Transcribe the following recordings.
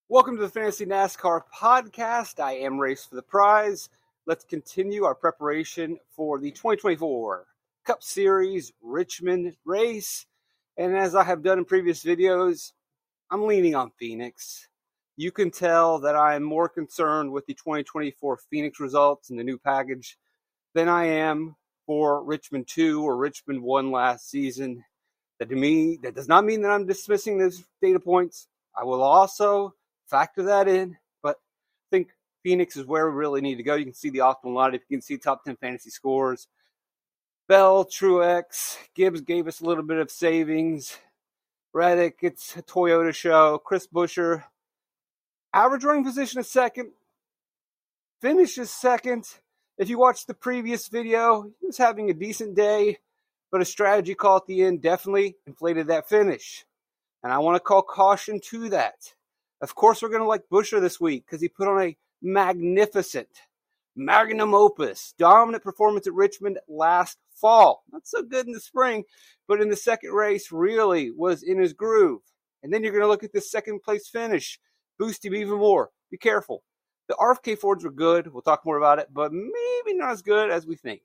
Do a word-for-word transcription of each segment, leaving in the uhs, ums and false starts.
Welcome to the Fantasy NASCAR podcast. I am Race for the Prize. Let's continue our preparation for the twenty twenty-four Cup Series Richmond race. And as I have done in previous videos, I'm leaning on Phoenix. You can tell that I am more concerned with the twenty twenty-four Phoenix results and the new package than I am for Richmond two or Richmond one last season. That to me, that does not mean that I'm dismissing those data points. I will also factor that in, but I think Phoenix is where we really need to go. You can see the optimal lineup. You can see top ten fantasy scores. Bell, Truex, Gibbs gave us a little bit of savings. Reddick, it's a Toyota show. Chris Buescher, average running position is second. Finishes second. If you watched the previous video, he was having a decent day, but a strategy call at the end definitely inflated that finish. And I want to call caution to that. Of course, we're going to like Buescher this week because he put on a magnificent, magnum opus, dominant performance at Richmond last fall. Not so good in the spring, but in the second race really was in his groove. And then you're going to look at the second place finish, boost him even more. Be careful. The R F K Fords were good. We'll talk more about it, but maybe not as good as we think.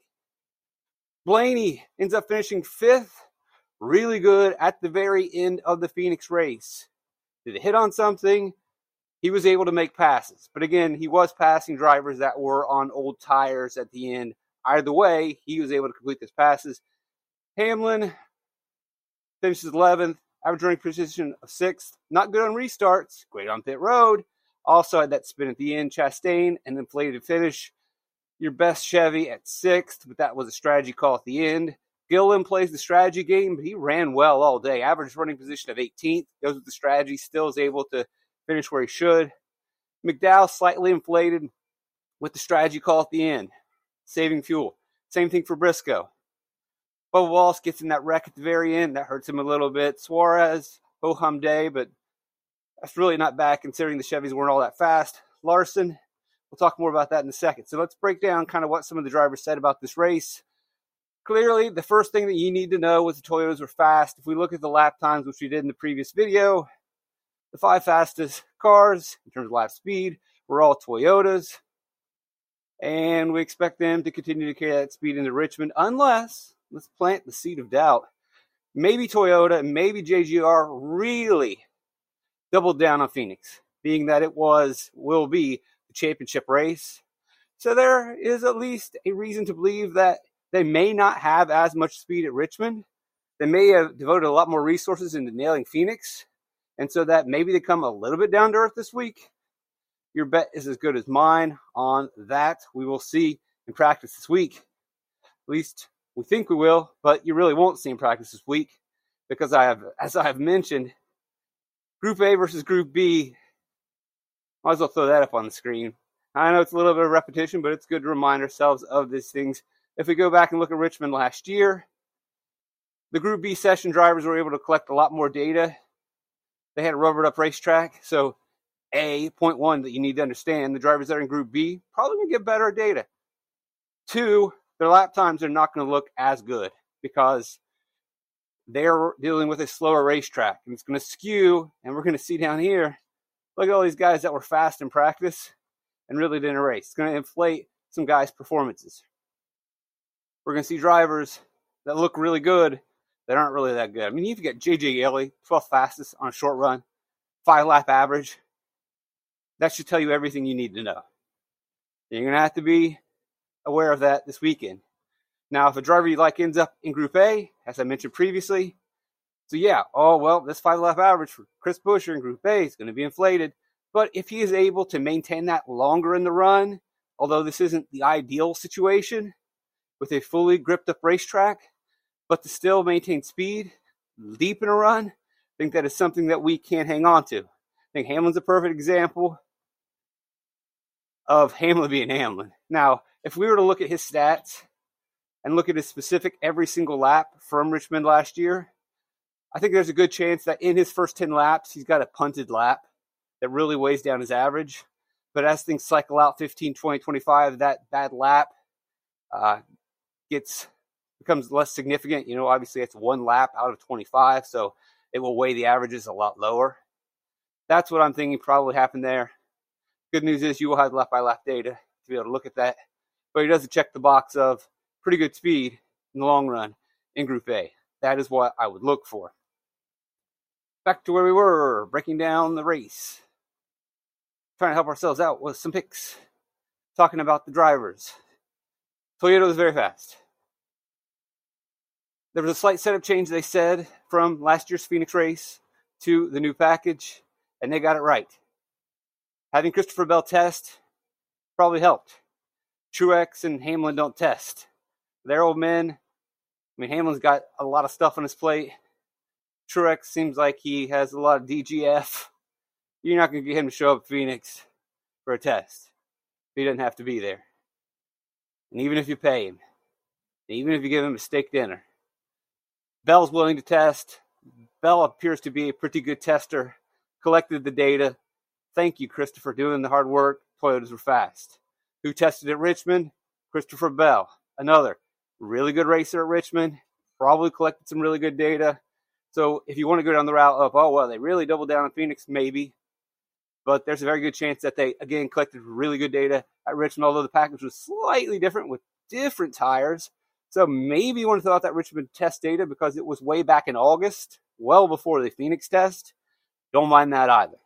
Blaney ends up finishing fifth. Really good at the very end of the Phoenix race. Did it hit on something? He was able to make passes. But again, he was passing drivers that were on old tires at the end. Either way, he was able to complete those passes. Hamlin finishes eleventh, average running position of sixth. Not good on restarts, great on pit road. Also had that spin at the end. Chastain, an inflated finish. Your best Chevy at sixth, but that was a strategy call at the end. Gillen plays the strategy game, but he ran well all day. Average running position of eighteenth. Goes with the strategy. Still is able to finish where he should. McDowell slightly inflated with the strategy call at the end. Saving fuel. Same thing for Briscoe. Bubba Wallace gets in that wreck at the very end. That hurts him a little bit. Suarez, ho-hum day, but that's really not bad considering the Chevys weren't all that fast. Larson, we'll talk more about that in a second. So let's break down kind of what some of the drivers said about this race. Clearly, the first thing that you need to know was the Toyotas were fast. If we look at the lap times, which we did in the previous video, the five fastest cars in terms of lap speed were all Toyotas. And we expect them to continue to carry that speed into Richmond unless, let's plant the seed of doubt, maybe Toyota and maybe J G R really doubled down on Phoenix, being that it was, will be, the championship race. So there is at least a reason to believe that they may not have as much speed at Richmond. They may have devoted a lot more resources into nailing Phoenix. And so that maybe they come a little bit down to earth this week. Your bet is as good as mine on that. We will see in practice this week. At least we think we will, but you really won't see in practice this week because I have, as I have mentioned, Group A versus Group B. Might as well throw that up on the screen. I know it's a little bit of repetition, but it's good to remind ourselves of these things. If we go back and look at Richmond last year, the Group B session drivers were able to collect a lot more data. They had a rubbered up racetrack. So, A, point one that you need to understand, the drivers that are in Group B probably going to get better data. Two, their lap times are not going to look as good because they're dealing with a slower racetrack. And it's going to skew, and we're going to see down here, look at all these guys that were fast in practice and really didn't race. It's going to inflate some guys' performances. We're going to see drivers that look really good that aren't really that good. I mean, you've got J J Yeley, twelfth fastest on a short run, five-lap average. That should tell you everything you need to know. You're going to have to be aware of that this weekend. Now, if a driver you like ends up in Group A, as I mentioned previously, so yeah, oh, well, this five-lap average for Chris Buescher in Group A is going to be inflated. But if he is able to maintain that longer in the run, although this isn't the ideal situation, with a fully gripped up racetrack, but to still maintain speed, deep in a run, I think that is something that we can hang on to. I think Hamlin's a perfect example of Hamlin being Hamlin. Now, if we were to look at his stats and look at his specific every single lap from Richmond last year, I think there's a good chance that in his first ten laps, he's got a punted lap that really weighs down his average. But as things cycle out fifteen, twenty, twenty-five, that bad lap uh, gets becomes less significant. You know, obviously it's one lap out of twenty-five, so it will weigh the averages a lot lower. That's what I'm thinking probably happened there. Good news is you will have lap by lap data to be able to look at that. But he doesn't check the box of pretty good speed in the long run in Group A. That is what I would look for. Back to where we were, breaking down the race. Trying to help ourselves out with some picks. Talking about the drivers. Toyota was very fast. There was a slight setup change, they said, from last year's Phoenix race to the new package, and they got it right. Having Christopher Bell test probably helped. Truex and Hamlin don't test. They're old men. I mean, Hamlin's got a lot of stuff on his plate. Truex seems like he has a lot of D G F. You're not going to get him to show up at Phoenix for a test. He doesn't have to be there. And even if you pay him, even if you give him a steak dinner, Bell's willing to test. Bell appears to be a pretty good tester. Collected the data. Thank you, Christopher, doing the hard work. Toyotas were fast. Who tested at Richmond? Christopher Bell. Another really good racer at Richmond. Probably collected some really good data. So if you want to go down the route of, oh, well, they really doubled down on Phoenix, maybe. But there's a very good chance that they, again, collected really good data at Richmond, although the package was slightly different with different tires. So maybe you want to throw out that Richmond test data because it was way back in August, well before the Phoenix test. Don't mind that either.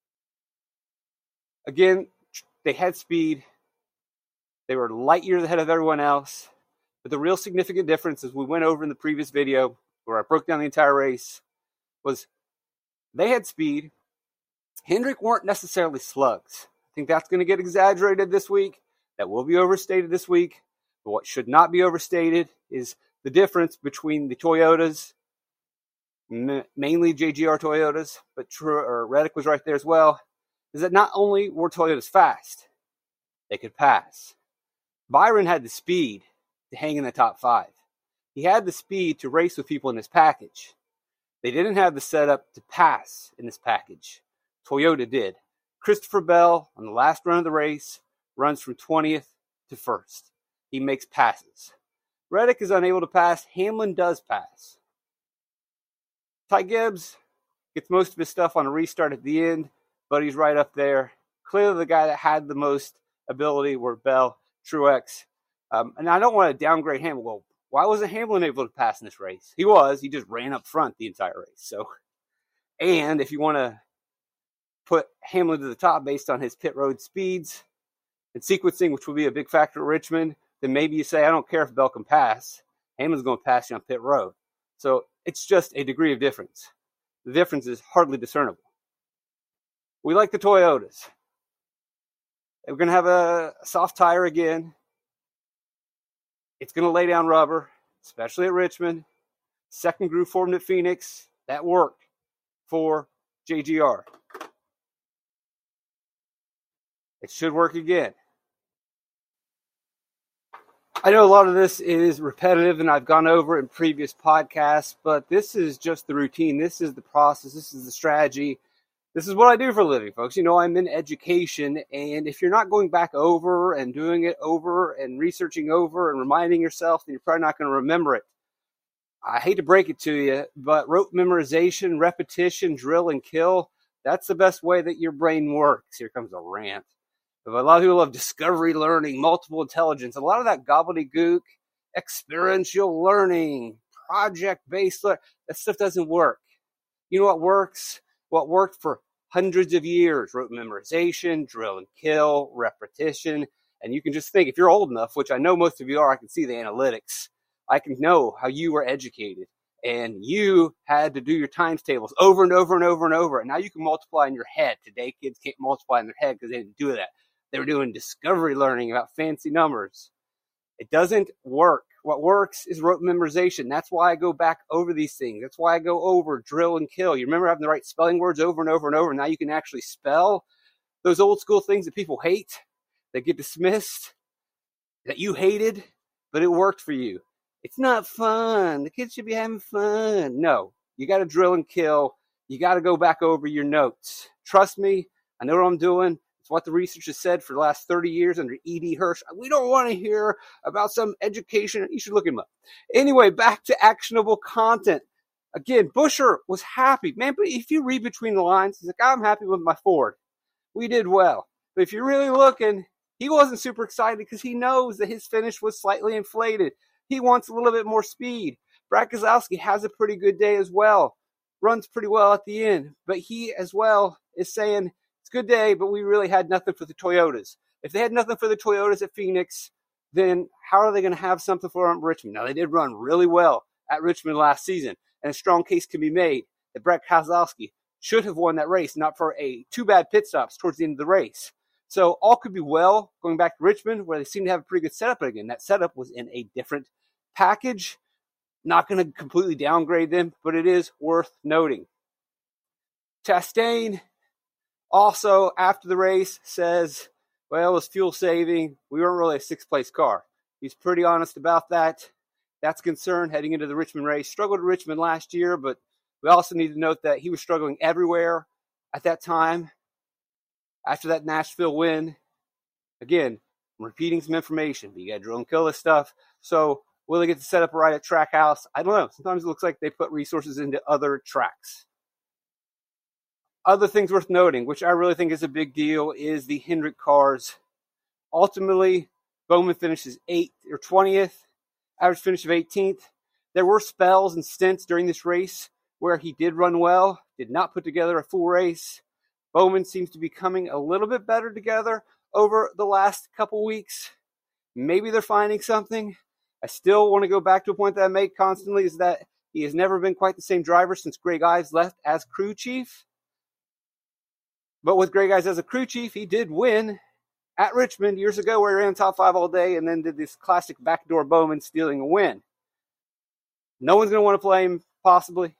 Again, they had speed. They were light years ahead of everyone else. But the real significant difference, as we went over in the previous video, where I broke down the entire race, was they had speed. Hendrick weren't necessarily slugs. I think that's going to get exaggerated this week. That will be overstated this week. But what should not be overstated is the difference between the Toyotas, mainly J G R Toyotas, but Tru- or Reddick was right there as well, is that not only were Toyotas fast, they could pass. Byron had the speed to hang in the top five. He had the speed to race with people in his package. They didn't have the setup to pass in this package. Toyota did. Christopher Bell, on the last run of the race, runs from twentieth to first. He makes passes. Reddick is unable to pass. Hamlin does pass. Ty Gibbs gets most of his stuff on a restart at the end, but he's right up there. Clearly the guy that had the most ability were Bell, Truex. Um, and I don't want to downgrade Hamlin. Well, why wasn't Hamlin able to pass in this race? He was. He just ran up front the entire race. So, and if you want to put Hamlin to the top based on his pit road speeds and sequencing, which will be a big factor at Richmond, then maybe you say, I don't care if Bell can pass. Hamlin's going to pass you on pit road. So it's just a degree of difference. The difference is hardly discernible. We like the Toyotas. We're going to have a soft tire again. It's going to lay down rubber, especially at Richmond. Second groove formed at Phoenix. That worked for J G R. It should work again. I know a lot of this is repetitive and I've gone over it in previous podcasts, but this is just the routine. This is the process. This is the strategy. This is what I do for a living, folks. You know, I'm in education, and if you're not going back over and doing it over and researching over and reminding yourself, then you're probably not going to remember it. I hate to break it to you, but rote memorization, repetition, drill and kill, that's the best way that your brain works. Here comes a rant. But a lot of people love discovery learning, multiple intelligence. A lot of that gobbledygook, experiential learning, project-based learning, that stuff doesn't work. You know what works? What worked for hundreds of years, rote memorization, drill and kill, repetition. And you can just think, if you're old enough, which I know most of you are, I can see the analytics. I can know how you were educated. And you had to do your times tables over and over and over and over. And now you can multiply in your head. Today, kids can't multiply in their head because they didn't do that. They were doing discovery learning about fancy numbers. It doesn't work. What works is rote memorization. That's why I go back over these things. That's why I go over drill and kill. You remember having the right spelling words over and over and over. Now you can actually spell those old school things that people hate, that get dismissed, that you hated, but it worked for you. It's not fun. The kids should be having fun. No, you got to drill and kill. You got to go back over your notes. Trust me, I know what I'm doing. It's what the research has said for the last thirty years under E D Hirsch. We don't want to hear about some education. You should look him up. Anyway, back to actionable content. Again, Buescher was happy. Man, but if you read between the lines, he's like, I'm happy with my Ford. We did well. But if you're really looking, he wasn't super excited because he knows that his finish was slightly inflated. He wants a little bit more speed. Brad Keselowski has a pretty good day as well. Runs pretty well at the end. But he as well is saying, it's a good day, but we really had nothing for the Toyotas. If they had nothing for the Toyotas at Phoenix, then how are they going to have something for them at Richmond? Now, they did run really well at Richmond last season, and a strong case can be made that Brad Keselowski should have won that race, not for a two bad pit stops towards the end of the race. So all could be well going back to Richmond, where they seem to have a pretty good setup. But again, that setup was in a different package. Not going to completely downgrade them, but it is worth noting. Chastain also, after the race, says, well, it was fuel saving. We weren't really a sixth-place car. He's pretty honest about that. That's a concern heading into the Richmond race. Struggled at Richmond last year, but we also need to note that he was struggling everywhere at that time. After that Nashville win, again, I'm repeating some information, but you got to drill and kill this stuff. So will they get to set up right at Trackhouse? I don't know. Sometimes it looks like they put resources into other tracks. Other things worth noting, which I really think is a big deal, is the Hendrick cars. Ultimately, Bowman finishes eighth or twentieth, average finish of eighteenth. There were spells and stints during this race where he did run well, did not put together a full race. Bowman seems to be coming a little bit better together over the last couple weeks. Maybe they're finding something. I still want to go back to a point that I make constantly, is that he has never been quite the same driver since Greg Ives left as crew chief. But with Greg Ives as a crew chief, he did win at Richmond years ago, where he ran top five all day and then did this classic backdoor Bowman stealing a win. No one's going to want to play him, possibly.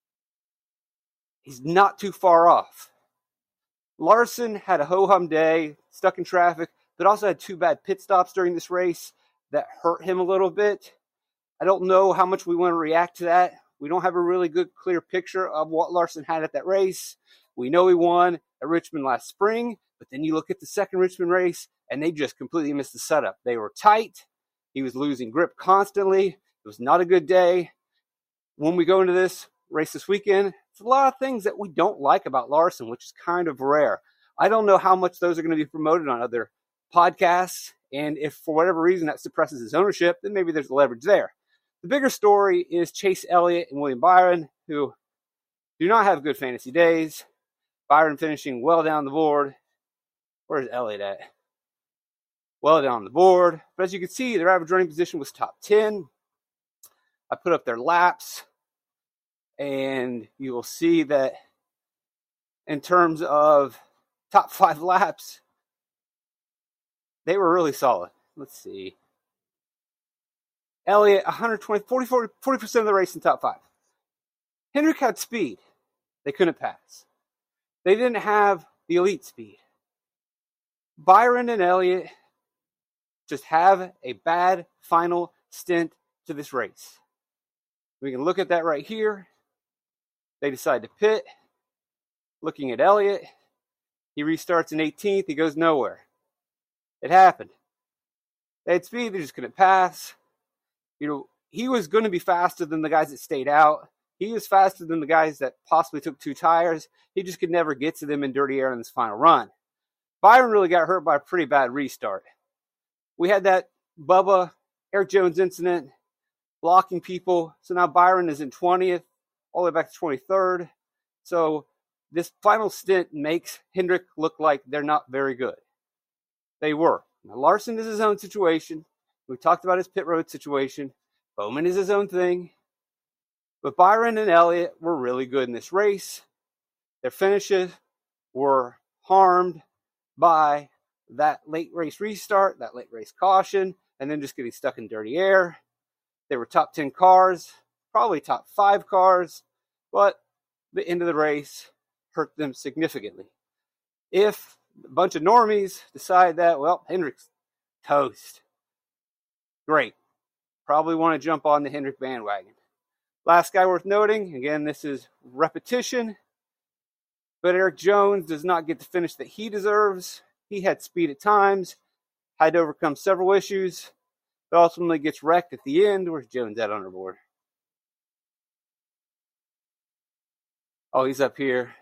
He's not too far off. Larson had a ho-hum day, stuck in traffic, but also had two bad pit stops during this race that hurt him a little bit. I don't know how much we want to react to that. We don't have a really good, clear picture of what Larson had at that race. We know he won at Richmond last spring, but then you look at the second Richmond race, and they just completely missed the setup. They were tight. He was losing grip constantly. It was not a good day. When we go into this race this weekend, it's a lot of things that we don't like about Larson, which is kind of rare. I don't know how much those are going to be promoted on other podcasts, and if for whatever reason that suppresses his ownership, then maybe there's leverage there. The bigger story is Chase Elliott and William Byron, who do not have good fantasy days. Byron finishing well down the board. Where's Elliott at? Well down the board. But as you can see, their average running position was top ten. I put up their laps, and you will see that in terms of top five laps, they were really solid. Let's see. Elliott, one hundred twenty, forty, forty, forty percent of the race in top five. Hendrick had speed. They couldn't pass. They didn't have the elite speed. Byron and Elliott just have a bad final stint to this race. We can look at that right here. They decide to pit. Looking at Elliott, he restarts in eighteenth. He goes nowhere. It happened. They had speed. They just couldn't pass. You know, he was going to be faster than the guys that stayed out. He was faster than the guys that possibly took two tires. He just could never get to them in dirty air in this final run. Byron really got hurt by a pretty bad restart. We had that Bubba, Eric Jones incident, blocking people. So now Byron is in twentieth, all the way back to twenty-third. So this final stint makes Hendrick look like they're not very good. They were. Now Larson is his own situation. We talked about his pit road situation. Bowman is his own thing. But Byron and Elliott were really good in this race. Their finishes were harmed by that late race restart, that late race caution, and then just getting stuck in dirty air. They were top ten cars, probably top five cars, but the end of the race hurt them significantly. If a bunch of normies decide that, well, Hendrick's toast, great. Probably want to jump on the Hendrick bandwagon. Last guy worth noting, again, this is repetition, but Eric Jones does not get the finish that he deserves. He had speed at times, had to overcome several issues, but ultimately gets wrecked at the end. Where's Jones at on our board? Oh, he's up here.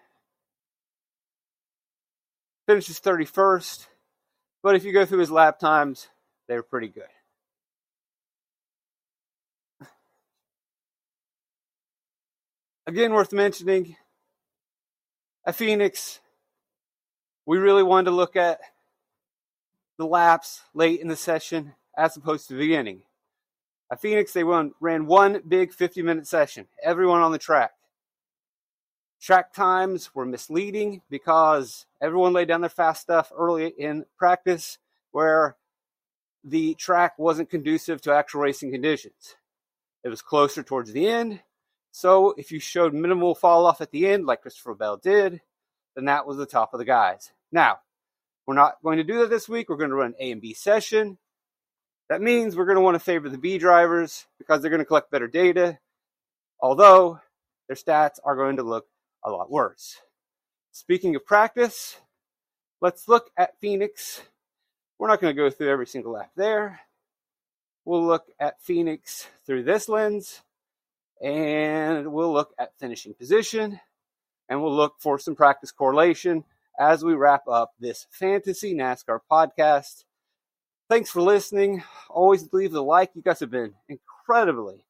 Finishes thirty-first. But if you go through his lap times, they're pretty good. Again, worth mentioning, at Phoenix, we really wanted to look at the laps late in the session as opposed to the beginning. At Phoenix, they run, ran one big fifty-minute session, everyone on the track. Track times were misleading because everyone laid down their fast stuff early in practice where the track wasn't conducive to actual racing conditions. It was closer towards the end, so if you showed minimal fall off at the end, like Christopher Bell did, then that was the top of the guys. Now, we're not going to do that this week. We're going to run A and B session. That means we're going to want to favor the B drivers because they're going to collect better data, although their stats are going to look a lot worse. Speaking of practice, let's look at Phoenix. We're not going to go through every single lap there. We'll look at Phoenix through this lens, and we'll look at finishing position, and we'll look for some practice correlation as we wrap up this Fantasy NASCAR podcast. Thanks for listening. Always leave the like. You guys have been incredibly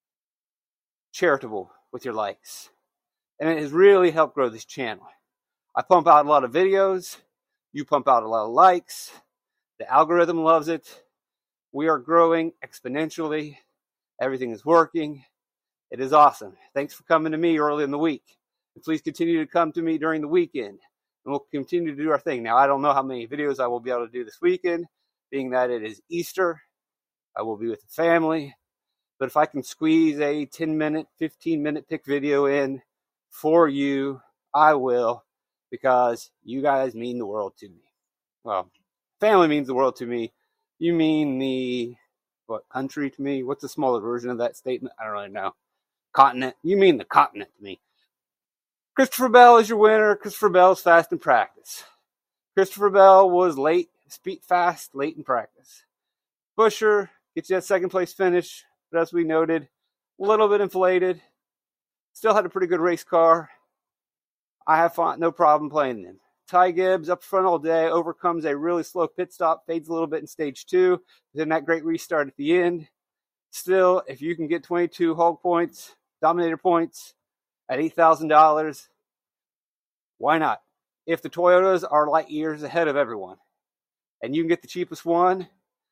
charitable with your likes, and it has really helped grow this channel. I pump out a lot of videos. You pump out a lot of likes. The algorithm loves it. We are growing exponentially. Everything is working. It is awesome. Thanks for coming to me early in the week. And please continue to come to me during the weekend. And we'll continue to do our thing. Now, I don't know how many videos I will be able to do this weekend, being that it is Easter. I will be with the family. But if I can squeeze a ten-minute, fifteen-minute pick video in for you, I will, because you guys mean the world to me. Well, family means the world to me. You mean the, what, country to me? What's a smaller version of that statement? I don't really know. Continent. You mean the continent to me. Christopher Bell is your winner. Christopher Bell's fast in practice. Christopher Bell was late, speed fast, late in practice. Buescher gets you that second place finish, but as we noted, a little bit inflated. Still had a pretty good race car. I have fun, no problem playing them. Ty Gibbs up front all day, overcomes a really slow pit stop, fades a little bit in stage two, then that great restart at the end. Still, if you can get twenty-two hog points, Dominator points at eight thousand dollars, why not? If the Toyotas are light years ahead of everyone, and you can get the cheapest one,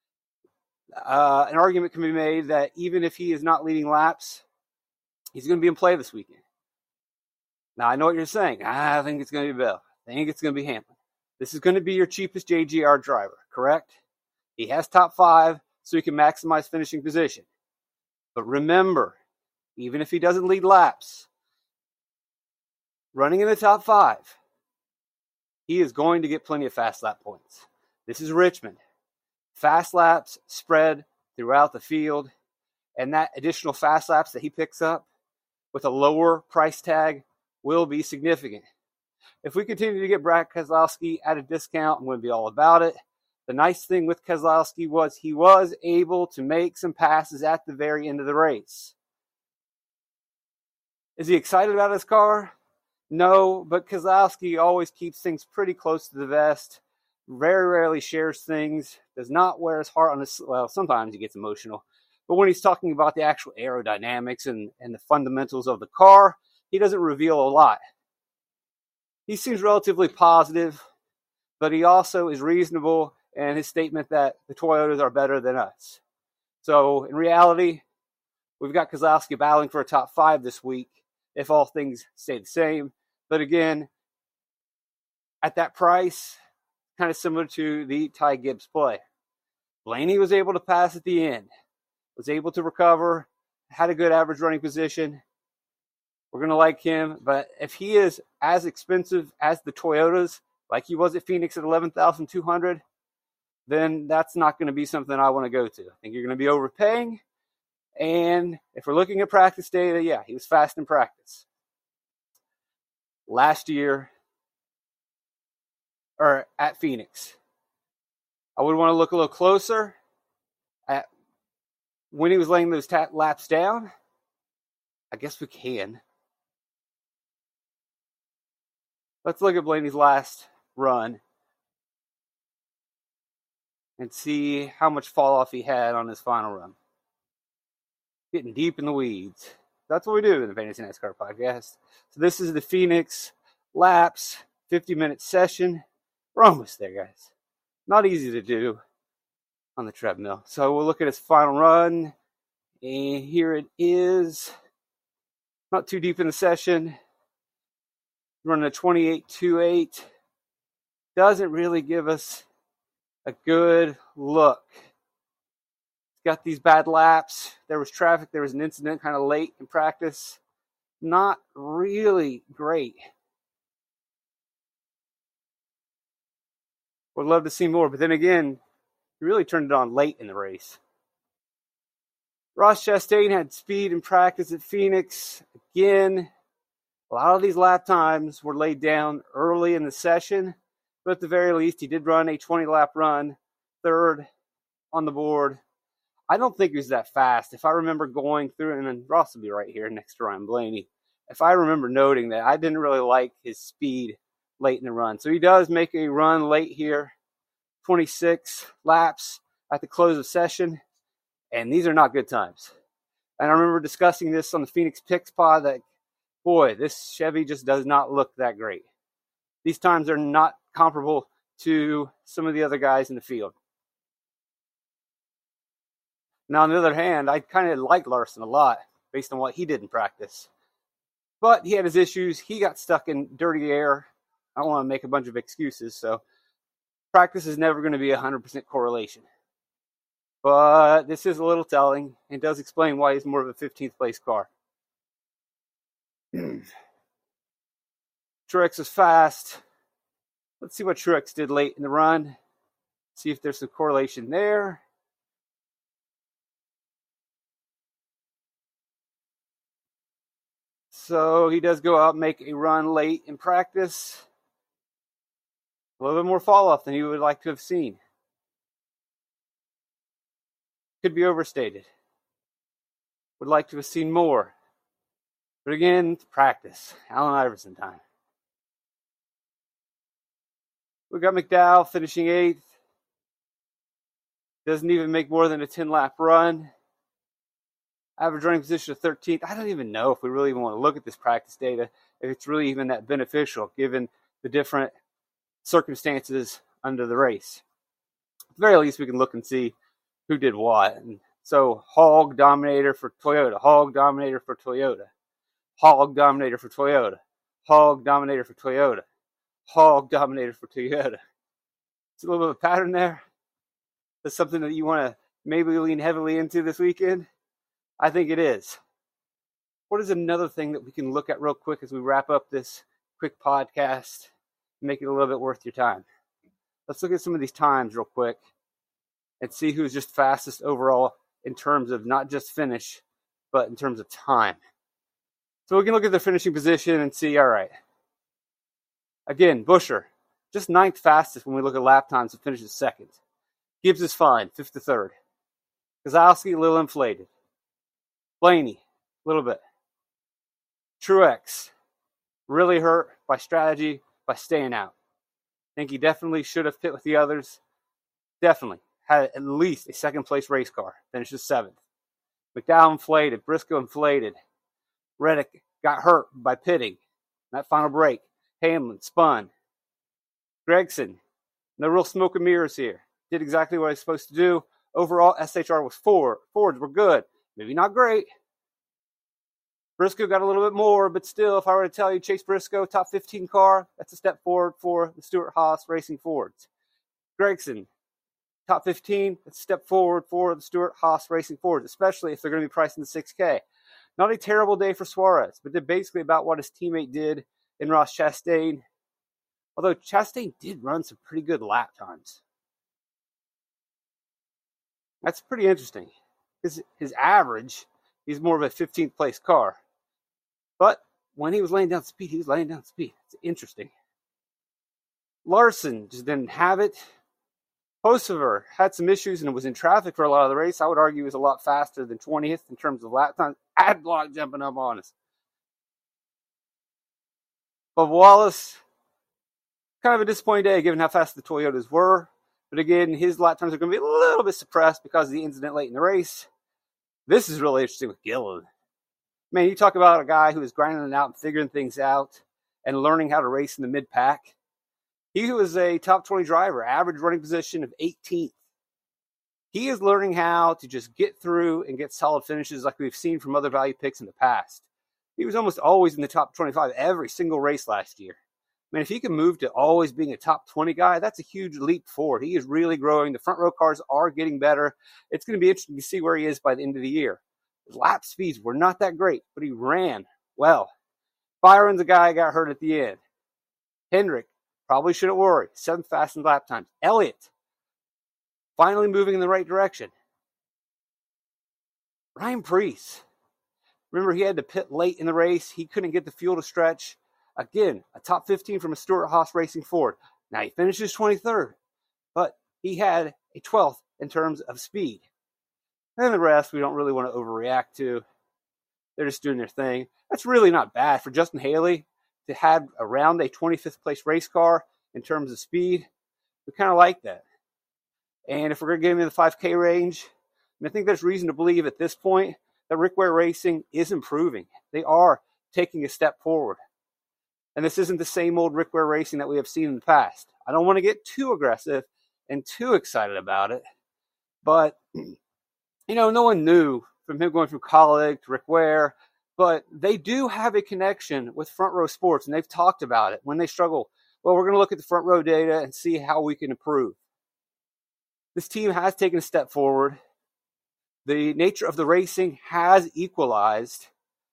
uh, an argument can be made that even if he is not leading laps, he's going to be in play this weekend. Now, I know what you're saying. I think it's going to be Bell. I think it's going to be Hamlin. This is going to be your cheapest J G R driver, correct? He has top five, so he can maximize finishing position. But remember, even if he doesn't lead laps, running in the top five, he is going to get plenty of fast lap points. This is Richmond. Fast laps spread throughout the field, and that additional fast laps that he picks up with a lower price tag will be significant. If we continue to get Brad Keselowski at a discount, I'm going to be all about it. The nice thing with Keselowski was he was able to make some passes at the very end of the race. Is he excited about his car? No, but Keselowski always keeps things pretty close to the vest, very rarely shares things, does not wear his heart on his, well, sometimes he gets emotional, but when he's talking about the actual aerodynamics and, and the fundamentals of the car, he doesn't reveal a lot. He seems relatively positive, but he also is reasonable in his statement that the Toyotas are better than us. So in reality, we've got Keselowski battling for a top five this week if all things stay the same. But again, at that price, kind of similar to the Ty Gibbs play. Blaney was able to pass at the end, was able to recover, had a good average running position. We're going to like him, but if he is as expensive as the Toyotas, like he was at Phoenix at eleven thousand two hundred dollars, then that's not going to be something I want to go to. I think you're going to be overpaying, and if we're looking at practice data, yeah, he was fast in practice. Last year, or at Phoenix, I would want to look a little closer at when he was laying those ta- laps down. I guess we can. Let's look at Blaney's last run and see how much fall off he had on his final run. Getting deep in the weeds. That's what we do in the Fantasy NASCAR podcast. So this is the Phoenix Laps fifty minute session. We're almost there, guys. Not easy to do on the treadmill. So we'll look at his final run. And here it is. Not too deep in the session. Running a twenty-eight twenty-eight. Doesn't really give us a good look. Got these bad laps. There was traffic. There was an incident kind of late in practice. Not really great. Would love to see more, but then again, he really turned it on late in the race. Ross Chastain had speed in practice at Phoenix. Again, a lot of these lap times were laid down early in the session, but at the very least, he did run a twenty-lap run, third on the board. I don't think he was that fast. If I remember going through, and then Ross will be right here next to Ryan Blaney. If I remember noting that, I didn't really like his speed late in the run. So he does make a run late here, twenty-six laps at the close of session, and these are not good times. And I remember discussing this on the Phoenix Picks pod that, boy, this Chevy just does not look that great. These times are not comparable to some of the other guys in the field. Now, on the other hand, I kind of like Larson a lot based on what he did in practice. But he had his issues. He got stuck in dirty air. I don't want to make a bunch of excuses. So practice is never going to be a one hundred percent correlation. But this is a little telling. It does explain why he's more of a fifteenth place car. Truex is fast. Let's see what Truex did late in the run. See if there's some correlation there. So he does go out and make a run late in practice. A little bit more fall off than he would like to have seen. Could be overstated. Would like to have seen more. But again, practice. Allen Iverson time. We got McDowell finishing eighth. Doesn't even make more than a ten-lap run. Average running position of thirteenth. I don't even know if we really even want to look at this practice data, if it's really even that beneficial given the different circumstances under the race. At the very least, we can look and see who did what. And so, Hog Dominator for Toyota, Hog Dominator for Toyota, Hog Dominator for Toyota, Hog Dominator for Toyota, Hog Dominator for Toyota. It's a little bit of a pattern there. That's something that you want to maybe lean heavily into this weekend. I think it is. What is another thing that we can look at real quick as we wrap up this quick podcast and make it a little bit worth your time? Let's look at some of these times real quick and see who's just fastest overall in terms of not just finish, but in terms of time. So we can look at the finishing position and see, all right. Again, Buescher, just ninth fastest when we look at lap times and finishes second. Gibbs is fine, fifth to third. Kozlowski, a little inflated. Blaney, a little bit. Truex, really hurt by strategy, by staying out. I think he definitely should have pit with the others. Definitely. Had at least a second place race car. Finishes seventh. McDowell inflated. Briscoe inflated. Reddick got hurt by pitting. That final break. Hamlin spun. Gragson, no real smoke and mirrors here. Did exactly what I was supposed to do. Overall, S H R was four. Fords were good. Maybe not great. Briscoe got a little bit more, but still, if I were to tell you Chase Briscoe, top fifteen car, that's a step forward for the Stewart-Haas Racing Fords. Gragson, top fifteen, that's a step forward for the Stewart-Haas Racing Fords, especially if they're going to be priced in the six K. Not a terrible day for Suarez, but did basically about what his teammate did in Ross Chastain. Although Chastain did run some pretty good lap times. That's pretty interesting. His, his average, he's more of a fifteenth place car. But when he was laying down speed, he was laying down speed. It's interesting. Larson just didn't have it. Hocevar had some issues and was in traffic for a lot of the race. I would argue he was a lot faster than twentieth in terms of lap time. Adblock jumping up on us. But Wallace, Kind of a disappointing day given how fast the Toyotas were. But again, his lap times are going to be a little bit suppressed because of the incident late in the race. This is really interesting with Gilliland. Man, you talk about a guy who is grinding it out and figuring things out and learning how to race in the mid-pack. He was a top twenty driver, average running position of eighteenth. He is learning how to just get through and get solid finishes like we've seen from other value picks in the past. He was almost always in the top twenty-five every single race last year. I mean, if he can move to always being a top twenty guy, that's a huge leap forward. He is really growing. The front row cars are getting better. It's going to be interesting to see where he is by the end of the year. His lap speeds were not that great, but he ran well. Byron's a guy who got hurt at the end. Hendrick, probably shouldn't worry. Seventh fastest lap times. Elliott, finally moving in the right direction. Ryan Preece. Remember, he had to pit late in the race. He couldn't get the fuel to stretch. Again, a top fifteen from a Stewart-Haas Racing Ford. Now, he finishes twenty-third, but he had a twelfth in terms of speed. And the rest, we don't really want to overreact to. They're just doing their thing. That's really not bad for Justin Haley to have around a twenty-fifth place race car in terms of speed. We kind of like that. And if we're going to get him in the five K range, I think there's reason to believe at this point that Rick Ware Racing is improving. They are taking a step forward. And this isn't the same old Rick Ware Racing that we have seen in the past. I don't want to get too aggressive and too excited about it. But, you know, no one knew from him going from Kaulig to Rick Ware. But they do have a connection with Front Row Sports, and they've talked about it. When they struggle, well, we're going to look at the front row data and see how we can improve. This team has taken a step forward. The nature of the racing has equalized.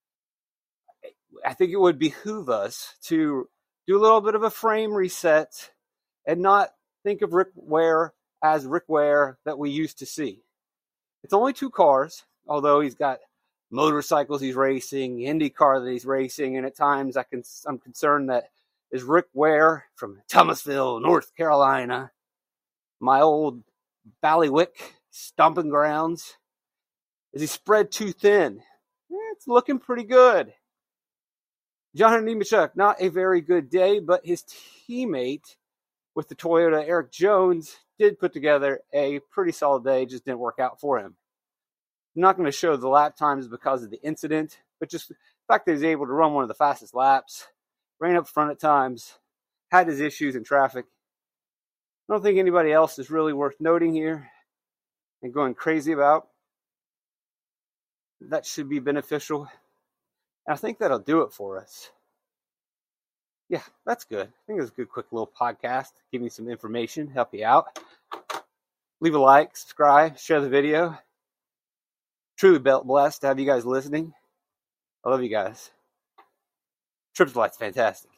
I think it would behoove us to do a little bit of a frame reset and not think of Rick Ware as Rick Ware that we used to see. It's only two cars, although he's got motorcycles he's racing, IndyCar that he's racing, and at times I can, I'm concerned that is Rick Ware from Thomasville, North Carolina, my old Ballywick stomping grounds. Is he spread too thin? Eh, it's looking pretty good. John Nemechek, not a very good day, but his teammate with the Toyota, Eric Jones, did put together a pretty solid day. Just didn't work out for him. I'm not going to show the lap times because of the incident, but just the fact that he's able to run one of the fastest laps, ran up front at times, had his issues in traffic. I don't think anybody else is really worth noting here and going crazy about. That should be beneficial. And I think that'll do it for us. Yeah, that's good. I think it was a good, quick little podcast. Give you some information, help you out. Leave a like, subscribe, share the video. Truly blessed to have you guys listening. I love you guys. Trip to Light's fantastic.